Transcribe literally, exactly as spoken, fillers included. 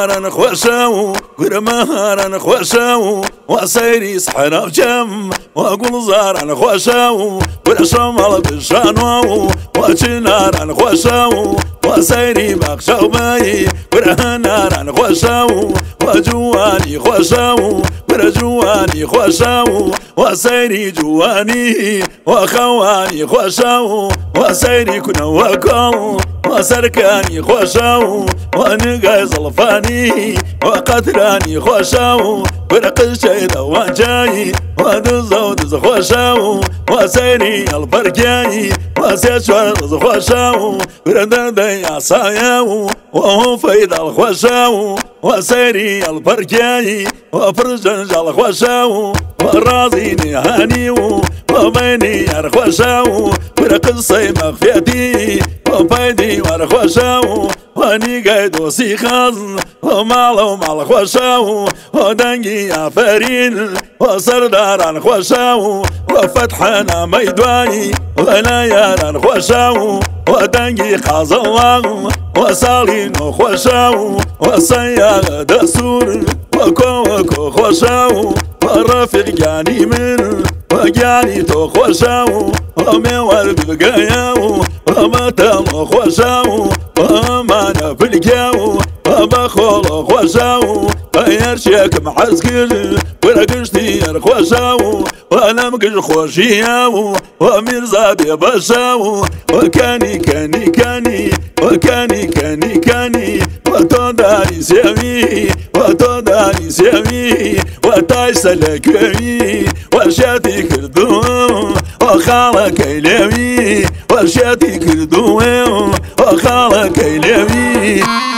مهارا خوشاو ور مهارا خوشاو وسيري سحنا وجم وقول زارا خوشاو ور شمال بشانو وجنارا خوشاو وسيري بخشاو باي ور هنارا خوشاو وجواني خوشاو ور جواني خوشاو وسيري جواني وخواني خوشاو وسيري كنا وكاو وسركاني خوشاو ونقاي زلفاني وقتراني خوشاو ورق الشيدا وانجاي ودزو دز خوشاو وسيري البركاي وسيشوار دز خوشاو وردردي عصاياو وهو فيد الخوشاو وسيري البركاي وفرجنج الخوشاو ورازيني هانيو وبيني الخوشاو ورق الصي مخفيتي وبيدي والخوشاو واني قايد وسيخاز ومالو مع الخوشاو ودنجي عفارين وسردار الخوشاو وفتحنا ميدواي ونايار الخوشاو ودنجي قاز الله وصالين خوشاو وصياغ دسور وكو وكو خوشاو ورفيق جاني من وجاني تو خوشاو وموال بقاياو ومتام خوشاو ومانا في الجاو وبخول خوشاو ويرشيك محسكر ورقشتي خوشاو وانا مقش خوشياو ومرزا بيبشاو وكاني كاني كاني وكاني كاني كاني وتوداني سيامي وتوداني سيامي وتاي سلكوي وشاتي كردوم وخالك يلوي وشاتي كردوم وخالك يلوي